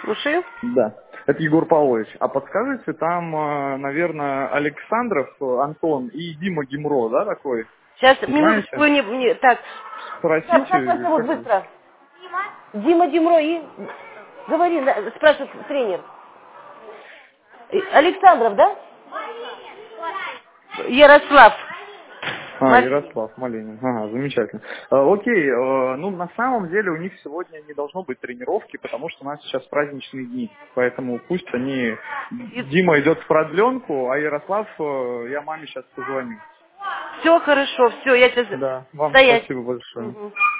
слушаю. Да. Это Егор Павлович. А подскажите, там, наверное, Александров Антон и Дима Гимро, да, такой? Сейчас, минуточку, Знаете? так. Так, как вас Спросите. зовут, быстро? Дима Демро и... Говори, спрашивает тренер. Александров, да? Ярослав. Малинин. Ярослав Малинин. Ага, замечательно. Окей, ну на самом деле у них сегодня не должно быть тренировки, потому что у нас сейчас праздничные дни. Поэтому пусть они... Дима идет в продленку, а Ярослав, я маме сейчас позвоню. Все хорошо, все, я сейчас... Да, вам Стоять. спасибо большое. Мгм.